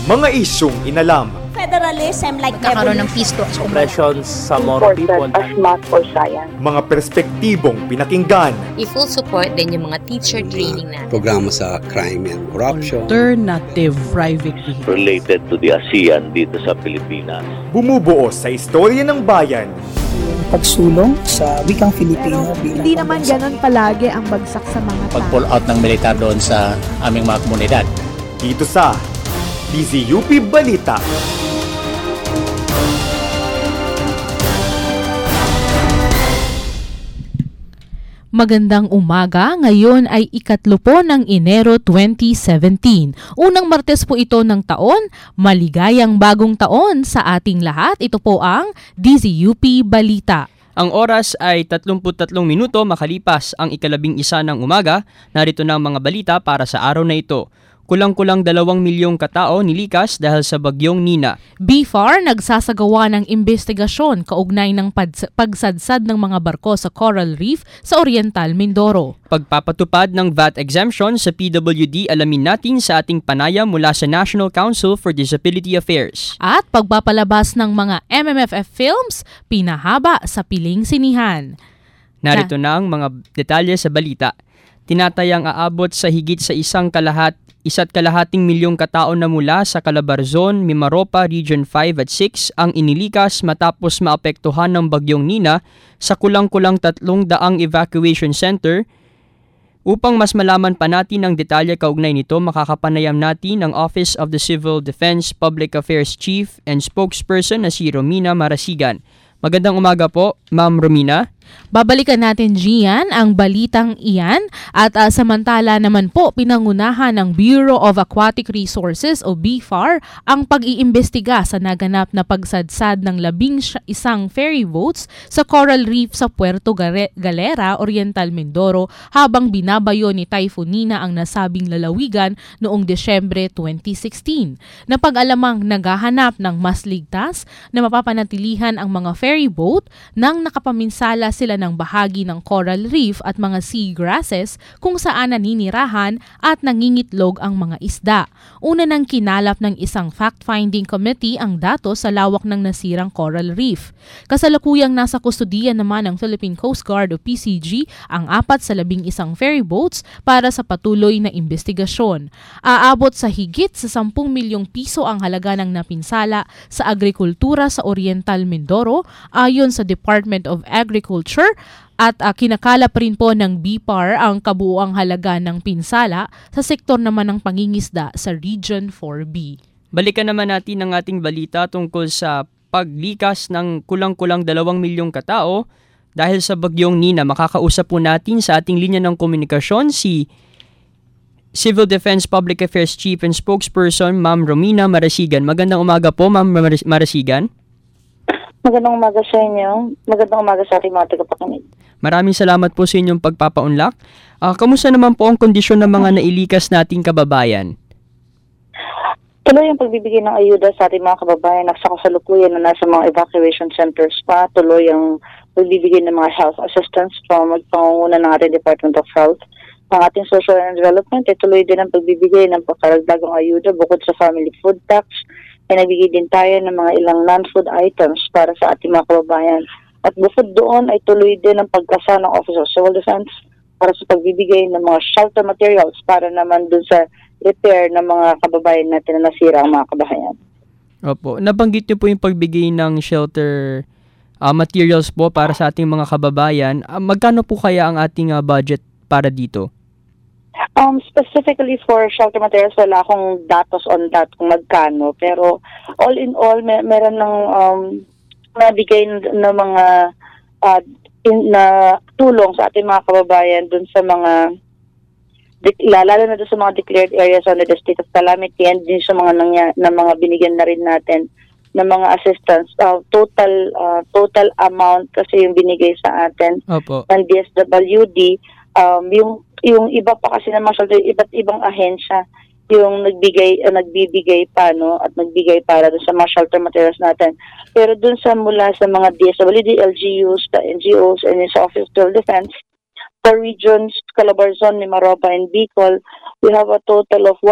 Mga isyung inalam. Federalism like magkakaroon ng peace talks. Oppressions sa more people. As math or science. Mga perspektibong pinakinggan. I-full support din yung mga teacher training natin. Programa sa crime and corruption. Alternative private vehicle. Related to the ASEAN dito sa Pilipinas. Bumubuo sa istorya ng bayan. Pagsulong sa wikang Filipino. Hindi naman ganon palagi ang bagsak sa mga tao. Pag-pull out ng militar doon sa aming mga komunidad. Dito sa DZUP Balita. Magandang umaga, ngayon ay 3 po ng Enero 2017. Unang Martes po ito ng taon, maligayang bagong taon sa ating lahat. Ito po ang DZUP Balita. Ang oras ay 33 minuto makalipas ang 11 ng umaga. Narito na ang mga balita para sa araw na ito. Kulang-kulang 2 milyong katao nilikas dahil sa bagyong Nina. BFAR nagsasagawa ng investigasyon kaugnay ng pagsadsad ng mga barko sa Coral Reef sa Oriental Mindoro. Pagpapatupad ng VAT exemption sa PWD alamin natin sa ating panayam mula sa National Council for Disability Affairs. At pagpapalabas ng mga MMFF films, pinahaba sa piling sinihan. Narito na ang mga detalye sa balita. Tinatayang aabot sa higit sa 1.5 milyong katao na mula sa Calabarzon, Mimaropa, Region 5 at 6 ang inilikas matapos maapektuhan ng bagyong Nina sa kulang-kulang 300 evacuation center. Upang mas malaman pa natin ang detalye kaugnay nito, makakapanayam natin ang Office of the Civil Defense Public Affairs Chief and Spokesperson na si Romina Marasigan. Magandang umaga po, Ma'am Romina. Babalikan natin, Gian, ang balitang iyan at samantala naman po pinangunahan ng Bureau of Aquatic Resources o BFAR ang pag-iimbestiga sa naganap na pagsadsad ng 11 ferry boats sa Coral Reef sa Puerto Galera, Oriental Mindoro habang binabayo ni Typhoon Nina ang nasabing lalawigan noong Desyembre 2016. Napag-alamang naghahanap ng mas ligtas na mapapanatilihan ang mga ferry boat nang nakapaminsala sila ng bahagi ng coral reef at mga seagrasses kung saan naninirahan at nangingitlog ang mga isda. Una nang kinalap ng isang fact-finding committee ang datos sa lawak ng nasirang coral reef. Kasalukuyang nasa kustudiya naman ng Philippine Coast Guard o PCG ang 4 sa 11 ferry boats para sa patuloy na investigasyon. Aabot sa higit sa 10 milyong piso ang halaga ng napinsala sa agrikultura sa Oriental Mindoro ayon sa Department of Agriculture at kinakalap rin po ng BFAR ang kabuuang halaga ng pinsala sa sektor naman ng pangingisda sa Region 4B. Balikan naman natin ang ating balita tungkol sa paglikas ng kulang-kulang 2 milyong katao dahil sa bagyong Nina. Makakausap po natin sa ating linya ng komunikasyon si Civil Defense Public Affairs Chief and Spokesperson Ma'am Romina Marasigan. Magandang umaga po, Ma'am Marasigan. Magandang umaga sa inyo. Magandang umaga sa ating mga tagapakinig. Maraming salamat po sa inyong pagpapaunlak. Kamusta naman po ang kondisyon ng mga nailikas nating kababayan? Tuloy ang pagbibigay ng ayuda sa ating mga kababayan na sa kasalukuyan na nasa mga evacuation centers pa. Tuloy ang pagbibigay ng mga health assistance from pangunguna ng ating Department of Health. Ang ating Social and Development ay tuloy din ang pagbibigay ng pagkaragdagang ayuda bukod sa family food tax. Ay nagbigay din tayo ng mga ilang non-food items para sa ating mga kababayan. At bukod doon ay tuloy din ang pagkasa ng Office of Civil Defense para sa pagbibigay ng mga shelter materials para naman dun sa repair ng mga kababayan natin na nasira ang mga kabahayan. Opo. Nabanggit niyo po yung pagbigay ng shelter materials po para sa ating mga kababayan. Magkano po kaya ang ating budget para dito? Specifically for shelter materials, wala akong datos on that kung magkano. Pero all in all, meron ng nabigay na mga na tulong sa ating mga kababayan dun sa mga lalo na dun sa mga declared areas under the state of calamity and din sa mga na mga binigyan na rin natin ng mga assistance. Total amount kasi yung binigay sa atin ng DSWD. Yung iba pa kasi ng mga shelter, iba't ibang ahensya yung nagbibigay pa at nagbigay para dun sa mga shelter materials natin. Pero dun sa mula sa mga DSWD, LGUs, the NGOs, and sa Office of Civil Defense, for regions Calabarzon, Mimaropa, and Bicol, we have a total of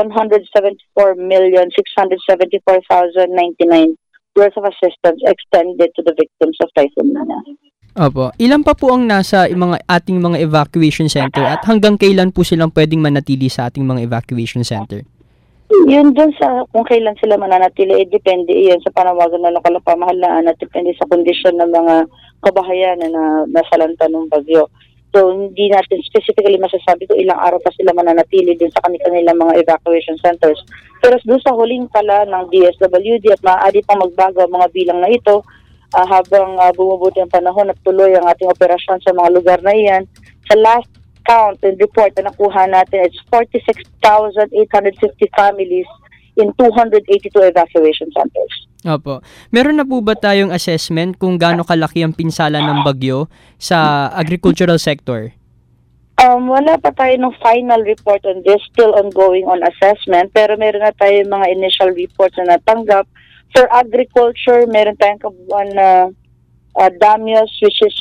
174,674,099 worth of assistance extended to the victims of Typhoon Nina. Opo. Ilan pa po ang nasa ating mga evacuation center at hanggang kailan po silang pwedeng manatili sa ating mga evacuation center? Yun dun sa kung kailan sila mananatili, depende iyon sa panawagan ng lokal na pamahalaan at depende sa kondisyon ng mga kabahayan na nasalanta ng bagyo. So, hindi natin specifically masasabi kung ilang araw pa sila mananatili din sa kanilang mga evacuation centers. Pero doon sa huling pala ng DSWD at maaari pang magbago ang mga bilang na ito habang bumubuti ang panahon at tuloy ang ating operasyon sa mga lugar na iyan. Sa last count and report na nakuha natin, it's 46,850 families in 282 evacuation centers. Opo. Meron na po ba tayong assessment kung gaano kalaki ang pinsala ng bagyo sa agricultural sector? Wala pa tayo ng final report on this, still ongoing on assessment, pero meron na tayo mga initial reports na natanggap. For agriculture, meron tayong kabuuan na damages which is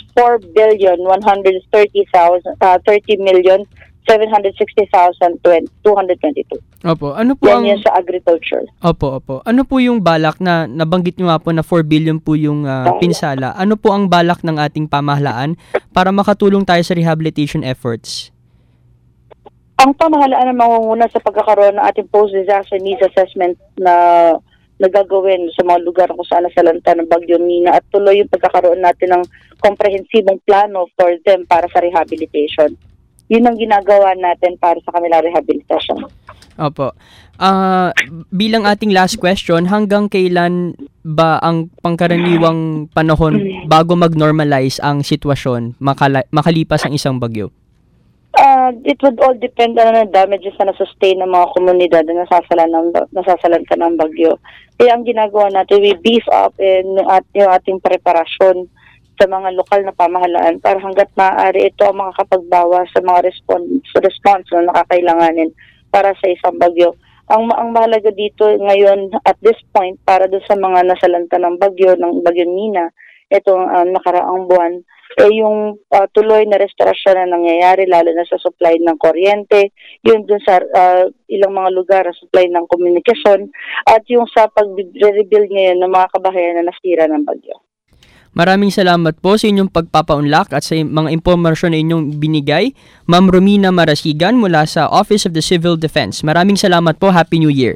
4,130,760,222. Opo. Ano po yan sa agriculture. Opo. Ano po yung balak na nabanggit nyo nga po na 4 billion po yung pinsala? Ano po ang balak ng ating pamahalaan para makatulong tayo sa rehabilitation efforts? Ang pamahalaan ang mangunguna sa pagkakaroon ng ating post-disaster needs assessment na nagagawin sa mga lugar kung saan nasalanta ng Bagyo Nina at tuloy yung pagkakaroon natin ng komprehensibong plano for them para sa rehabilitation. Yun ang ginagawa natin para sa kanila rehabilitation. Opo. Bilang ating last question, hanggang kailan ba ang pangkaraniwang panahon bago mag-normalize ang sitwasyon makalipas ang isang bagyo? It would all depend on the damages na nasustain ng mga komunidad na nasasalanta ng bagyo. Kaya ang ginagawa natin, we beef up yung ating preparasyon sa mga lokal na pamahalaan para hanggat maaari ito ang makakapagbawas sa mga response na nakakailanganin para sa isang bagyo. Ang mahalaga dito ngayon at this point para doon sa mga nasalanta ng Bagyo Nina, itong nakaraang buwan, yung tuloy na restorasyon na nangyayari lalo na sa supply ng kuryente, yun dun sa ilang mga lugar supply ng komunikasyon at yung sa pag-rebuild ngayon ng mga kabahayan na nasira ng bagyo. Maraming salamat po sa inyong pagpapaunlak at sa mga impormasyon na inyong binigay, Ma'am Romina Marasigan mula sa Office of the Civil Defense. Maraming salamat po. Happy New Year.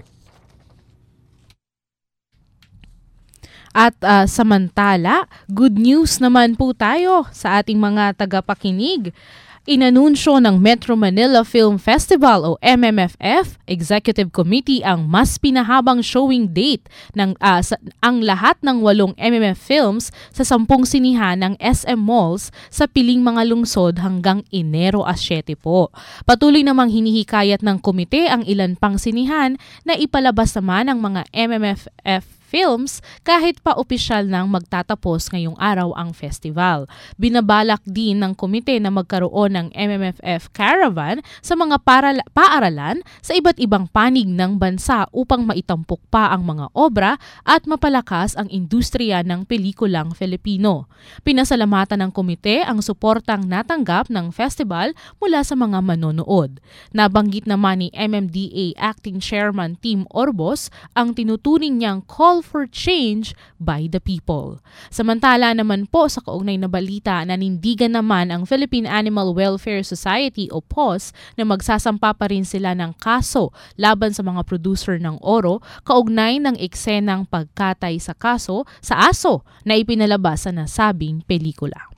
At samantala, good news naman po tayo sa ating mga tagapakinig. Inanunsyo ng Metro Manila Film Festival o MMFF Executive Committee ang mas pinahabang showing date ng ang lahat ng 8 MMF films sa 10 sinihan ng SM Malls sa piling mga lungsod hanggang Enero 7 po. Patuloy namang hinihikayat ng komite ang ilan pang sinihan na ipalabas naman ang mga MMFF films kahit pa opisyal nang magtatapos ngayong araw ang festival. Binabalak din ng komite na magkaroon ng MMFF Caravan sa mga paaralan sa iba't ibang panig ng bansa upang maitampok pa ang mga obra at mapalakas ang industriya ng pelikulang Filipino. Pinasalamatan ng komite ang suportang natanggap ng festival mula sa mga manonood. Nabanggit naman ni MMDA Acting Chairman Tim Orbos ang tinuturing niyang call for change by the people. Samantala naman po sa kaugnay na balita, nanindigan naman ang Philippine Animal Welfare Society o PAWS na magsasampa pa rin sila ng kaso laban sa mga producer ng oro kaugnay ng eksenang pagkatay sa aso na ipinalabas sa nasabing pelikula.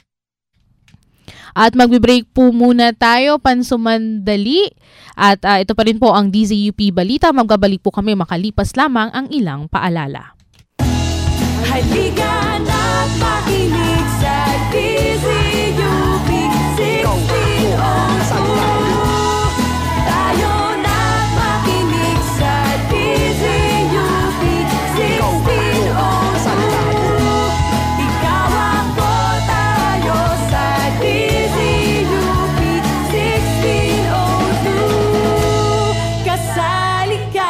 At magbe-break po muna tayo, pansumandali. At ito pa rin po ang DZUP Balita. Magbabalik po kami makalipas lamang ang ilang paalala. Halika na't makinig sa DZUP 1602. Tayo na't makinig sa DZUP 1602. Ikaw ako, tayo sa DZUP 1602. Kasali ka.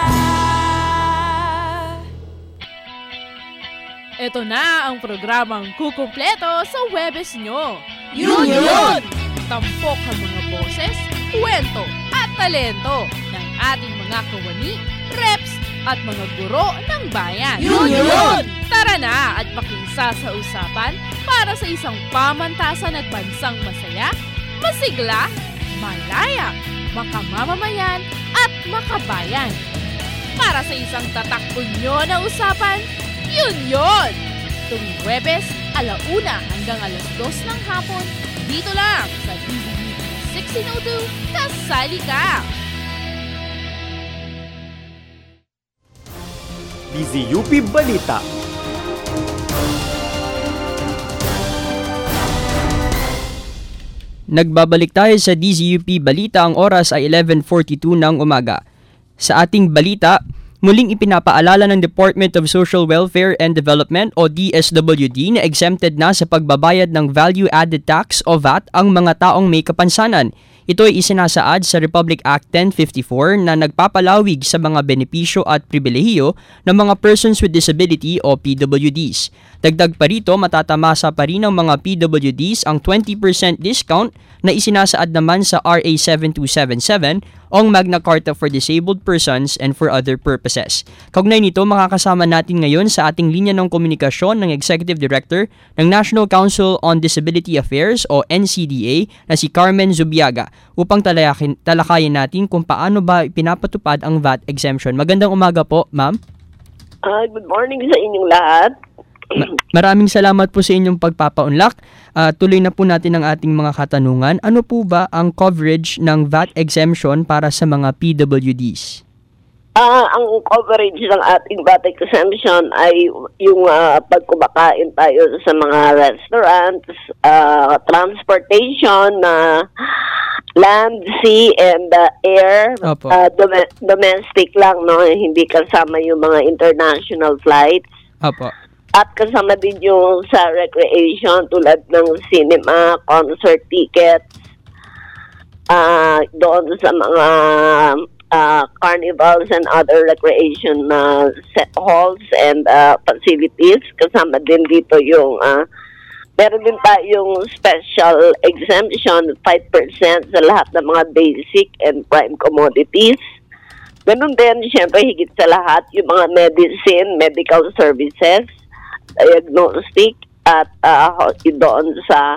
Ito na ang programang kukumpleto sa Webes nyo. Yun! Tampok ang mga boses, kwento at talento ng ating mga kawani, reps at mga guro ng bayan. Yun! Tara na at makinsa sa usapan para sa isang pamantasan at bansang masaya, masigla, malaya, makamamamayan at makabayan. Para sa isang tatakbo-nyo na usapan, yun! Tuwing Huwebes, 1:00 hanggang 2:00 ng hapon, dito lang sa DZUP 1602, kasali ka! DZUP Balita. Nagbabalik tayo sa DZUP Balita. Ang oras ay 11:42 ng umaga. Sa ating balita, muling ipinapaalala ng Department of Social Welfare and Development o DSWD na exempted na sa pagbabayad ng Value Added Tax o VAT ang mga taong may kapansanan. Ito ay isinasaad sa Republic Act 1054 na nagpapalawig sa mga benepisyo at pribilehiyo ng mga persons with disability o PWDs. Dagdag pa rito, matatamasa pa rin ng mga PWDs ang 20% discount na isinasaad naman sa RA 7277 o ang Magna Carta for Disabled Persons and for Other Purposes. Kaugnay nito, makakasama natin ngayon sa ating linya ng komunikasyon ng Executive Director ng National Council on Disability Affairs o NCDA na si Carmen Zubiaga upang talakayin natin kung paano ba pinapatupad ang VAT exemption. Magandang umaga po, ma'am. Good morning sa inyong lahat. Maraming salamat po sa inyong pagpapaunlak. Tuloy na po natin ang ating mga katanungan. Ano po ba ang coverage ng VAT exemption para sa mga PWDs? Ang coverage ng ating VAT exemption ay yung pagkumakain tayo sa mga restaurants, transportation, land, sea, and air. Domestic lang, no? Hindi kasama yung mga international flights. Opo. At kasama din yung sa recreation tulad ng cinema, concert tickets, doon sa mga carnivals and other recreation halls and facilities. Kasama din dito yung meron din tayong special exemption 5% sa lahat ng mga basic and prime commodities. Ganun din, siyempre, higit sa lahat, yung mga medicine, medical services, diagnostic, at doon sa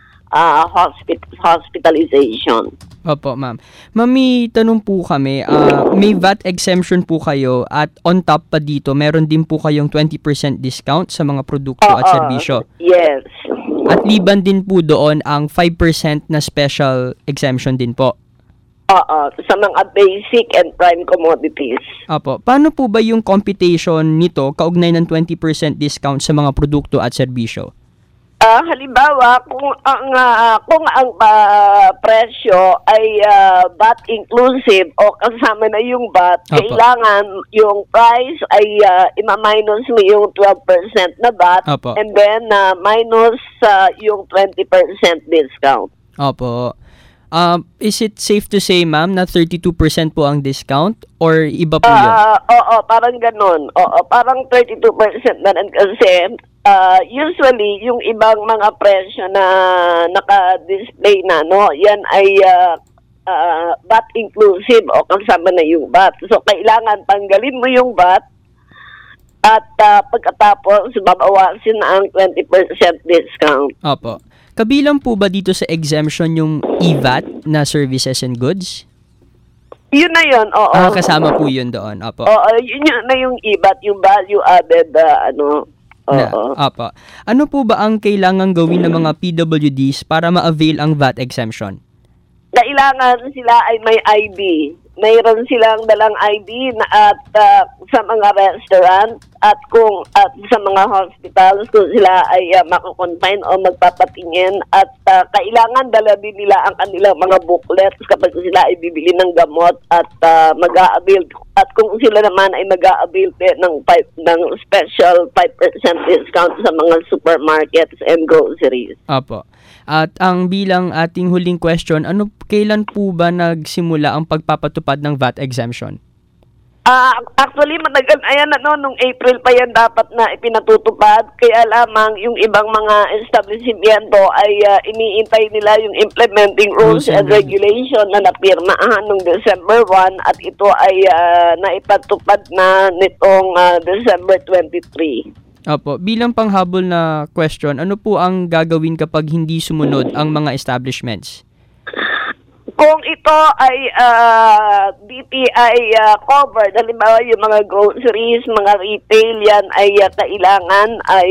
hospitalization. Opo, ma'am. Mami, tanong po kami, may VAT exemption po kayo at on top pa dito, meron din po kayong 20% discount sa mga produkto at serbisyo. Yes. At liban din po doon ang 5% na special exemption din po. Sa mga basic and prime commodities. Opo. Paano po ba yung computation nito kaugnay ng 20% discount sa mga produkto at serbisyo? Halimbawa, kung ang presyo ay VAT inclusive o kasama na yung VAT, kailangan yung price ay ima-minus mo yung 12% na VAT and then minus yung 20% discount. Opo. Is it safe to say, ma'am, na 32% po ang discount or iba po yun? Oo, parang ganun. Oo, parang 32% na rin kasi usually yung ibang mga presyo na naka-display na, no, yan ay VAT inclusive o kasama na yung VAT. So, kailangan tanggalin mo yung VAT at pagkatapos babawasin na ang 20% discount. Opo. Kabilang po ba dito sa exemption yung EVAT na services and goods? Yun na yun, oo. Kasama po yun doon, opo. Oo, yun na yung EVAT, yung value added, Opo. Ano po ba ang kailangan gawin ng mga PWDs para ma-avail ang VAT exemption? Kailangan sila ay may ID. Mayroon silang dalang ID at sa mga restaurant at sa mga hospitals kung sila ay mako-confine o magpapatingin at kailangan dala din nila ang kanilang mga booklets kapag sila ay bibili ng gamot at mag-a-avail at kung sila naman ay mag-a-avail ng special 5% discount sa mga supermarkets and groceries. Opo. At ang bilang ating huling question, kailan po ba nagsimula ang pagpapatupad ng VAT exemption? Actually, matagal ayan nung April pa yan dapat na ipinatutupad. Kaya lamang yung ibang mga establishmento ay iniintay nila yung implementing rules and regulation na napirmahan noong December 1 at ito ay naipatupad na nitong December 23. Opo, bilang panghabol na question, ano po ang gagawin kapag hindi sumunod ang mga establishments? Kung ito ay DTI covered, halimbawa yung mga groceries, mga retail, yan ay kailangan ay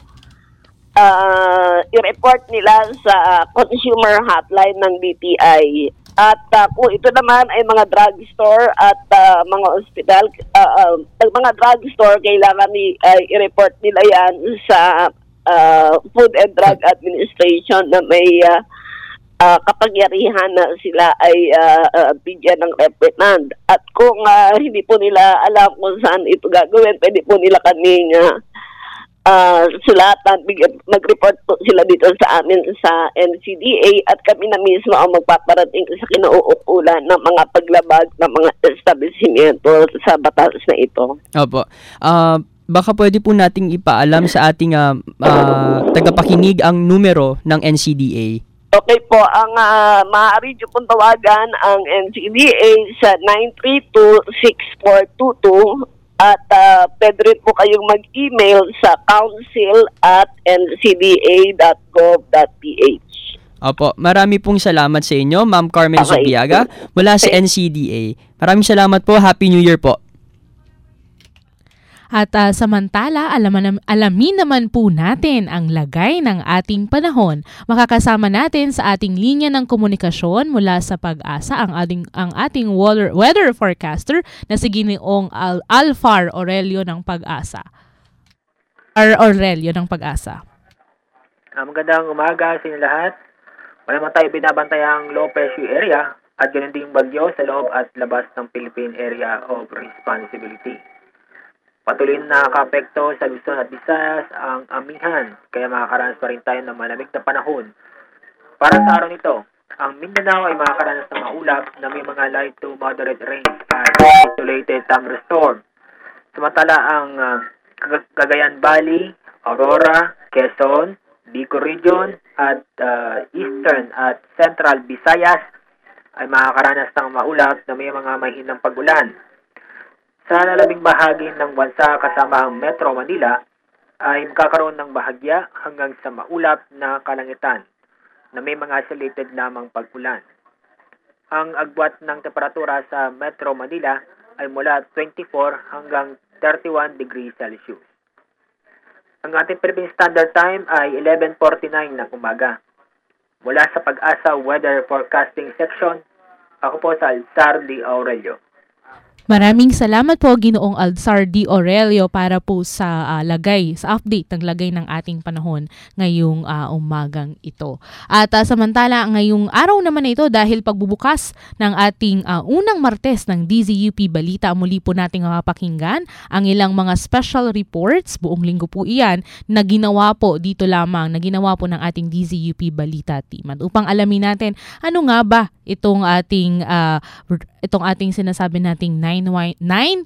i-report nila sa consumer hotline ng DTI. At kung ito naman ay mga drugstore at mga hospital, mga drugstore, kailangan i-report nila yan sa Food and Drug Administration na may kapangyarihan na sila ay bigyan ng reprimand. At kung hindi po nila alam kung saan ito gagawin, pwede po nila kaming sulatan, mag-report po sila dito sa amin sa NCDA at kami na mismo ang magpaparating sa kinauukulan ng mga paglabag ng mga establishmento sa batas na ito. Opo. Baka pwede po nating ipaalam sa ating tagapakinig ang numero ng NCDA. Okay po, ang maaari niyo pong tawagan ang NCDA sa 932-6422 at pwede rin po kayong mag-email sa council@ncda.gov.ph. Opo, marami pong salamat sa inyo, Ma'am Carmen Zubiaga mula sa NCDA. Maraming salamat po, Happy New Year po. At samantala, alamin naman po natin ang lagay ng ating panahon. Makakasama natin sa ating linya ng komunikasyon mula sa Pag-asa ang ating weather forecaster na si Ginoong Alfar Aurelio ng Pag-asa. Aurelio ng Pag-asa. Magandang umaga sa inyo lahat. Wala naman tayo binabantayang low pressure area at ganoon din bagyo sa loob at labas ng Philippine Area of Responsibility. Patuloy na nakaka-apekto sa Luzon at Visayas ang amihan, kaya makakaranas pa rin tayo ng malamig na panahon. Para sa araw nito, ang Mindanao ay makakaranas ng maulap na may mga light to moderate rain at isolated thunderstorm. Samantala ang Cagayan Valley, Aurora, Quezon, Bicol Region at Eastern at Central Visayas ay makakaranas ng maulap na may mga mahinang pag-ulan. Sa lalabing bahagi ng bansa kasama ang Metro Manila ay magkakaroon ng bahagya hanggang sa maulap na kalangitan na may mga isolated lamang pag-ulan. Ang agwat ng temperatura sa Metro Manila ay mula 24 hanggang 31 degrees Celsius. Ang ating Philippine Standard Time ay 11:49 ng umaga. Mula sa Pag-asa Weather Forecasting Section, ako po sa Alzar D. Aurelio. Maraming salamat po Ginoong Alzar D. Aurelio para po sa update ng lagay ng ating panahon ngayong umagang ito. At samantala ngayong araw naman ito dahil pagbubukas ng ating unang Martes ng DZUP Balita, muli po nating mapapakinggan ang ilang mga special reports, buong linggo po iyan, na ginawa po ng ating DZUP Balita team. At upang alamin natin ano nga ba itong ating sinasabi nating 911,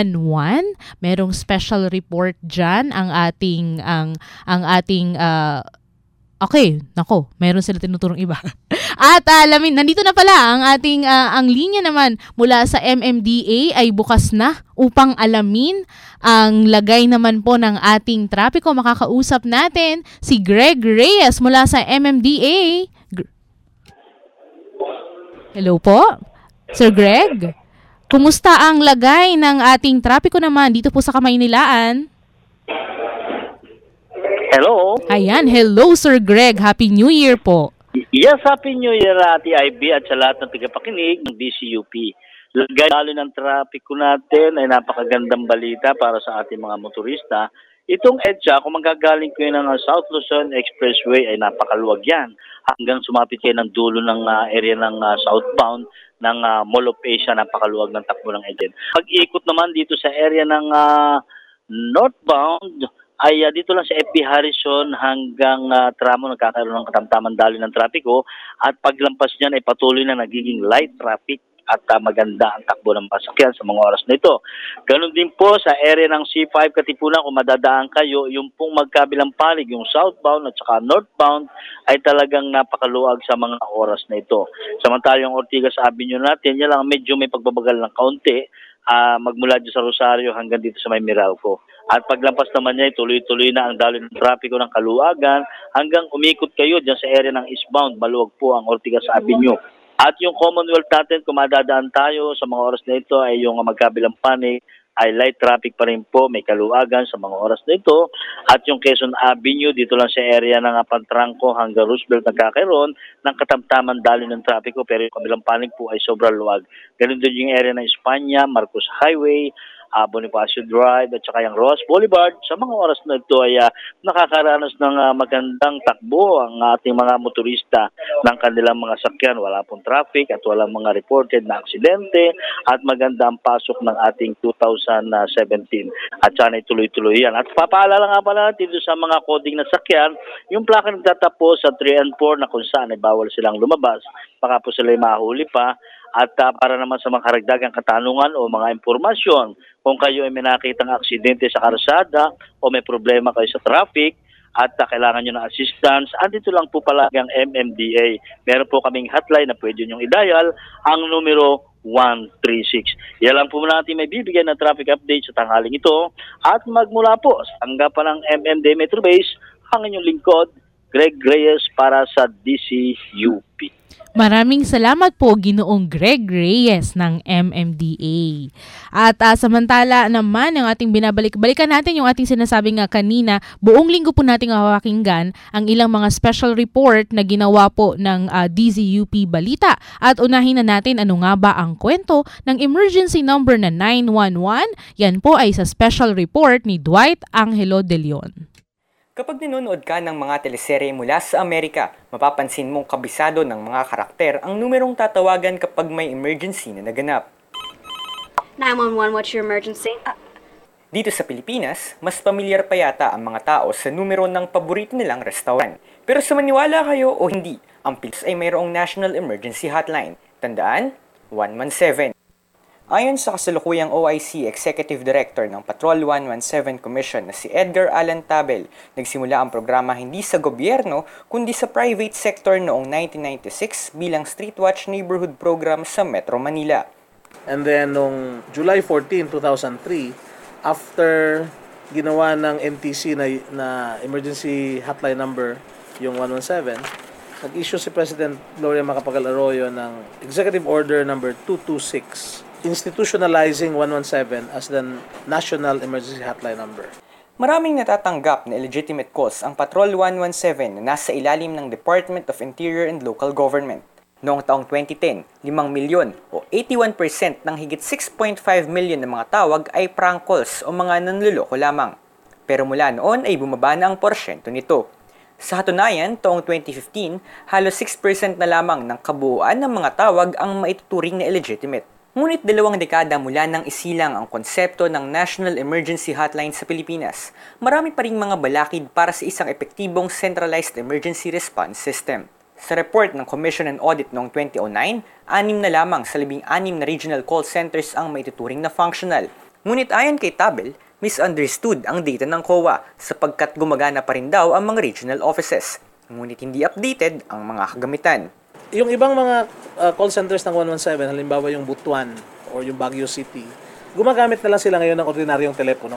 merong special report dyan meron sila tinuturong iba. At alamin, nandito na pala ang linya naman mula sa MMDA ay bukas na upang alamin ang lagay naman po ng ating trapiko. Makakausap natin si Greg Reyes mula sa MMDA. Hello po, Sir Greg. Kumusta ang lagay ng ating trapiko naman dito po sa Kamaynilaan? Hello. Ayan, hello Sir Greg. Happy New Year po. Yes, Happy New Year, Ate IB at sa lahat ng tagapakinig ng DCUP. Lagay lalo ng trapiko natin ay napakagandang balita para sa ating mga motorista. Itong EDSA, kung magagaling ko yun ng South Luzon Expressway, ay napakaluwag yan. Hanggang sumapit kayo ng dulo ng area ng southbound ng Mall of Asia, napakaluwag ng takbo ng EDSA. Pag-ikot naman dito sa area ng northbound, ay dito lang sa FB Harrison hanggang tramo nagkakaroon ng katamtaman daloy ng trapiko at paglampas niyan ay patuloy na nagiging light traffic at maganda ang takbo ng sasakyan sa mga oras na ito. Ganon din po sa area ng C5 Katipunan, kung madadaan kayo, yung pong magkabilang panig, yung southbound at saka northbound ay talagang napakaluwag sa mga oras na ito. Samantala yung Ortigas Avenue natin, yan lang medyo may pagbabagal ng kaunti, magmula dito sa Rosario hanggang dito sa may Meralco. At paglampas naman niya, tuloy-tuloy na ang daloy ng trapiko ng Kaluagan hanggang umikot kayo dyan sa area ng eastbound. Maluwag po ang Ortigas Avenue. At yung Commonwealth natin, kung madadaan tayo sa mga oras na ito ay yung magkabilang panig ay light traffic pa rin po, may kaluagan sa mga oras na ito. At yung Quezon Avenue, dito lang sa area ng Pantranco hanggang Roosevelt nagkakaroon ng katamtaman daloy ng trapiko, pero yung kabilang panig po ay sobrang luwag. Ganun din yung area ng Espanya, Marcos Highway, Bonifacio Drive at saka yung Ross Boulevard. Sa mga oras na ito ay nakakaranas ng magandang takbo ang ating mga motorista ng kanilang mga sakyan. Wala pong traffic at walang mga reported na aksidente at maganda ang pasok ng ating 2017 at sana ituloy-tuloy yan. At papaalala nga pala natin sa mga coding na sakyan, yung plaka nagtatapos sa 3 and 4 na kung saan ay bawal silang lumabas, baka po sila ay mahuli pa. At para naman sa mga karagdagang katanungan o mga impormasyon, kung kayo ay may nakitang aksidente sa karsada o may problema kayo sa traffic at kailangan nyo ng assistance, andito lang po palagi ang MMDA. Meron po kaming hotline na pwede nyo i-dial, ang numero 136. Yan lang po natin may bibigyan na traffic update sa tanghaling ito. At magmula po sa tanggapan ng MMDA Metro Base, ang inyong lingkod, Greg Reyes para sa DCUP. Maraming salamat po Ginoong Greg Reyes ng MMDA. At samantala naman ang ating balikan natin yung ating sinasabing kanina, buong linggo po nating mapapakinggan ang ilang mga special report na ginawa po ng DZUP Balita. At unahin na natin ano nga ba ang kwento ng emergency number na 911. Yan po ay sa special report ni Dwight Angelo De Leon. Kapag nanonood ka ng mga teleserye mula sa Amerika, mapapansin mong kabisado ng mga karakter ang numerong tatawagan kapag may emergency na naganap. 911, what's your emergency? Dito sa Pilipinas, mas pamilyar pa yata ang mga tao sa numero ng paborito nilang restaurant. Pero sa maniwala kayo o hindi, ang Pilipinas ay mayroong National Emergency Hotline. Tandaan, 117. Ayon sa kasalukuyang OIC Executive Director ng Patrol 117 Commission na si Edgar Alan Tabel, nagsimula ang programa hindi sa gobyerno kundi sa private sector noong 1996 bilang Streetwatch Neighborhood Program sa Metro Manila. And then noong July 14, 2003, after ginawa ng NTC na emergency hotline number, yung 117, nag-issue si President Gloria Macapagal Arroyo ng Executive Order number 226 institutionalizing 117 as the National Emergency Hotline number. Maraming natatanggap na illegitimate calls ang Patrol 117 na nasa ilalim ng Department of Interior and Local Government. Noong taong 2010, 5 milyon o 81% ng higit 6.5 million ng mga tawag ay prank calls o mga nanluloko lamang. Pero mula noon ay bumaba na ang porsyento nito. Sa katunayan, taong 2015, halos 6% na lamang ng kabuuan ng mga tawag ang maituturing na illegitimate. Ngunit 2 dekada mula nang isilang ang konsepto ng National Emergency Hotline sa Pilipinas, marami pa ring mga balakid para sa isang epektibong centralized emergency response system. Sa report ng Commission and Audit noong 2009, 6 na lamang sa 16 na regional call centers ang maituturing na functional. Ngunit ayon kay Tabel, misunderstood ang data ng COA sapagkat gumagana pa rin daw ang mga regional offices. Ngunit hindi updated ang mga kagamitan. Yung ibang mga call centers ng 117, halimbawa yung Butuan or yung Baguio City, gumagamit na lang sila ngayon ng ordinaryong telepono.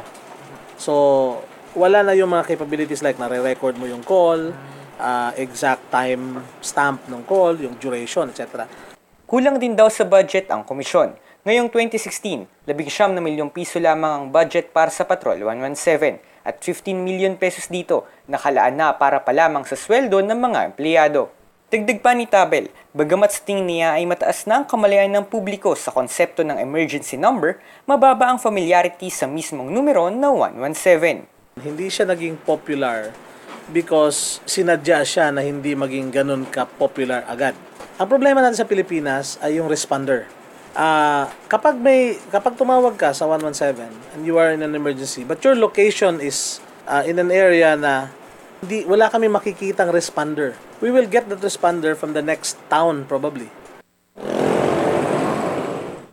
So, wala na yung mga capabilities like nare-record mo yung call, exact time stamp ng call, yung duration, etc. Kulang din daw sa budget ang komisyon. Ngayong 2016, 19 na milyong piso lamang ang budget para sa Patrol 117 at 15 million pesos dito nakalaan na para pa lamang sa sweldo ng mga empleyado. Dagdag pa ni Tabel, bagamat sa tingin niya ay mataas na ang kamalayan ng publiko sa konsepto ng emergency number, mababa ang familiarity sa mismong numero na 117. Hindi siya naging popular because sinadya siya na hindi maging ganun ka-popular agad. Ang problema natin sa Pilipinas ay yung responder. Kapag tumawag ka sa 117 and you are in an emergency, but your location is in an area na wala kami makikitang responder, we will get that responder from the next town probably.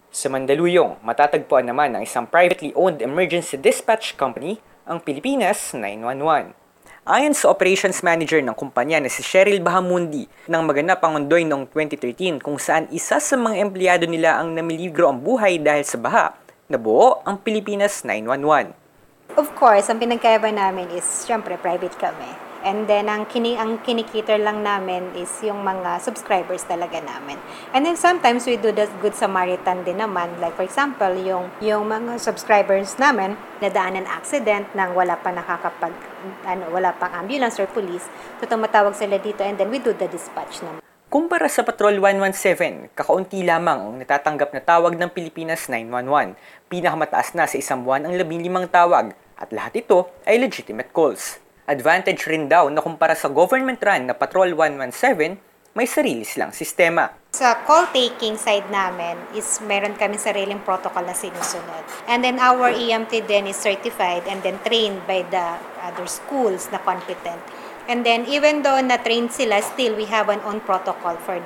Sa Mandaluyong, matatagpuan naman ng isang privately owned emergency dispatch company, ang Pilipinas 911. Ayon sa operations manager ng kumpanya na si Cheryl Bahamundi, nang maganap ang ondoy noong 2013 kung saan isa sa mga empleyado nila ang namiligro ang buhay dahil sa baha, nabuo ang Pilipinas 911. Of course, ang pinagkaiba namin is syempre private kami. And then, ang kinikita lang namin is yung mga subscribers talaga namin. And then, sometimes we do the Good Samaritan din naman. Like, for example, yung mga subscribers namin, nadaan ng accident nang wala pa wala pang ambulance or police. So, tumatawag sila dito and then we do the dispatch naman. Kumpara sa Patrol 117, kakaunti lamang ang natatanggap na tawag ng Pilipinas 911. Pinakamataas na sa isang buwan ang 15 tawag at lahat ito ay legitimate calls. Advantage rin daw na kumpara sa government-run na Patrol 117, may sarili silang sistema. Sa call-taking side namin is meron kami sariling protocol na sinusunod. And then our EMT then is certified and then trained by the other schools na competent. And then even though na-trained sila, still we have an own protocol for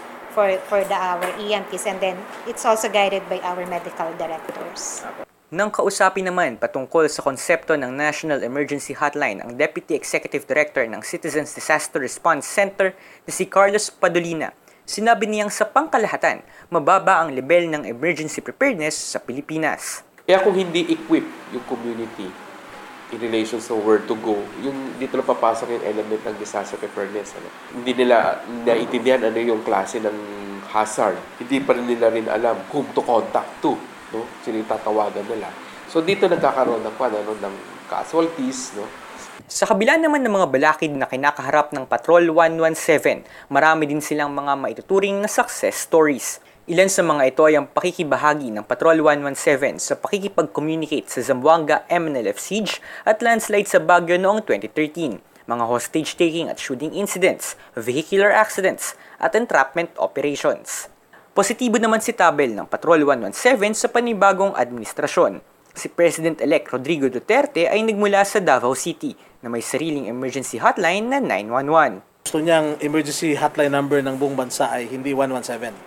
our EMTs and then it's also guided by our medical directors. Nang kausapin naman patungkol sa konsepto ng National Emergency Hotline ang Deputy Executive Director ng Citizens Disaster Response Center na si Carlos Padolina, sinabi niyang sa pangkalahatan, mababa ang level ng emergency preparedness sa Pilipinas. Kaya kung hindi equip yung community in relation to where to go, yung dito na papasok yung element ng disaster preparedness. Hindi nila naiintindihan ano yung klase ng hazard. Hindi pa rin nila rin alam whom to contact to. No? Sino yung tatawagan nila. So dito nagkakaroon ng casualties. No? Sa kabila naman ng mga balakid na kinakaharap ng Patrol 117, marami din silang mga maituturing na success stories. Ilan sa mga ito ay ang pakikibahagi ng Patrol 117 sa pakikipag-communicate sa Zamboanga MNLF siege at landslide sa Baguio noong 2013, mga hostage-taking at shooting incidents, vehicular accidents, at entrapment operations. Positibo naman si Tabel ng Patrol 117 sa panibagong administrasyon. Si President-elect Rodrigo Duterte ay nagmula sa Davao City na may sariling emergency hotline na 911. Gusto niyang emergency hotline number ng buong bansa ay hindi 117,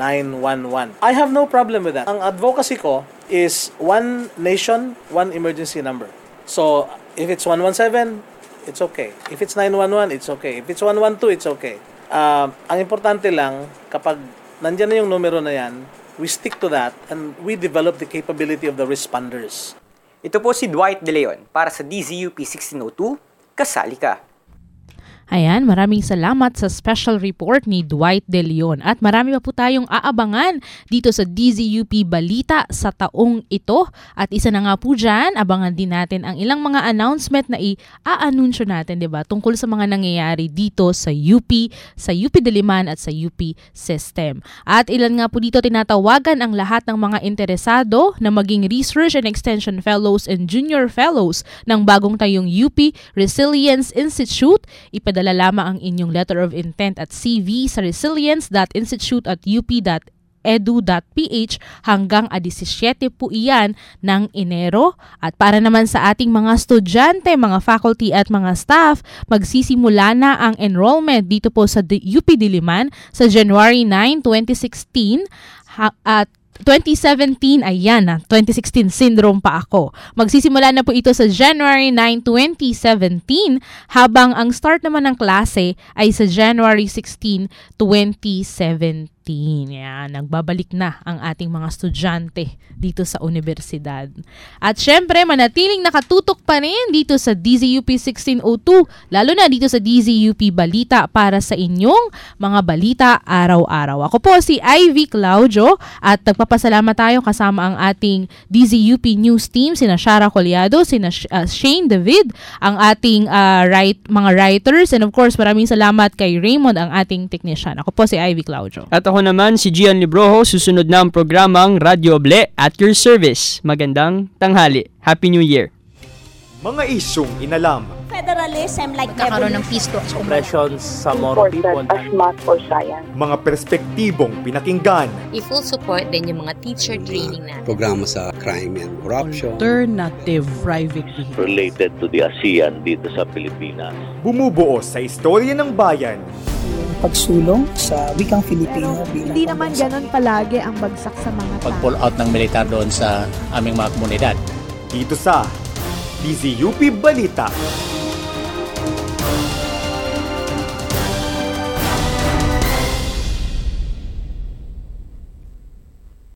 911. I have no problem with that. Ang advocacy ko is one nation, one emergency number. So, if it's 117, it's okay. If it's 911, it's okay. If it's 112, it's okay. Ang importante lang, kapag nandiyan na yung numero na yan, we stick to that and we develop the capability of the responders. Ito po si Dwight De Leon para sa DZUP 1602, Kasali Ka. Ayan, maraming salamat sa special report ni Dwight De Leon at marami pa po tayong aabangan dito sa DZUP Balita sa taong ito. At isa na nga po dyan, abangan din natin ang ilang mga announcement na i-aanunsyo natin, diba? Tungkol sa mga nangyayari dito sa UP Diliman at sa UP System. At ilan nga po dito tinatawagan ang lahat ng mga interesado na maging Research and Extension Fellows and Junior Fellows ng bagong tayong UP Resilience Institute. Ipadala lamang ang inyong letter of intent at CV sa resilience.institute@up.edu.ph hanggang 17 po iyan ng Enero. At para naman sa ating mga estudyante, mga faculty at mga staff, magsisimula na ang enrollment dito po sa UP Diliman sa January 9, 2016 at 2017, ayan na, 2016 syndrome pa ako. Magsisimula na po ito sa January 9, 2017, habang ang start naman ng klase ay sa January 16, 2017. Yan, nagbabalik na ang ating mga estudyante dito sa universidad. At syempre, manatiling nakatutok pa rin dito sa DZUP 1602, lalo na dito sa DZUP Balita para sa inyong mga balita araw-araw. Ako po si Ivy Claudio at nagpapasalamat tayo kasama ang ating DZUP News Team, sina Shara Collado, sina Shane David, ang ating mga writers, and of course, maraming salamat kay Raymond, ang ating technician. Ako po si Ivy Claudio. At ako naman si Gian Librojo, susunod na ang programang Radyo Oble at your service. Magandang tanghali. Happy New Year. Mga isyong inalam. Federalism like Magkakaroon ng peace talks. Oppressions sa more people. As math or science. Mga perspektibong pinakinggan. I-full support din yung mga teacher training natin. Programa sa crime and corruption. Alternative private vehicle. Related to the ASEAN dito sa Pilipinas. Bumubuo sa istorya ng bayan. pagsulong sa wikang Filipino bilang Hindi naman ganon palagi ang bagsak sa mga tao. Pag-pull out ng militar doon sa aming mga komunidad. Dito sa DZUP Balita.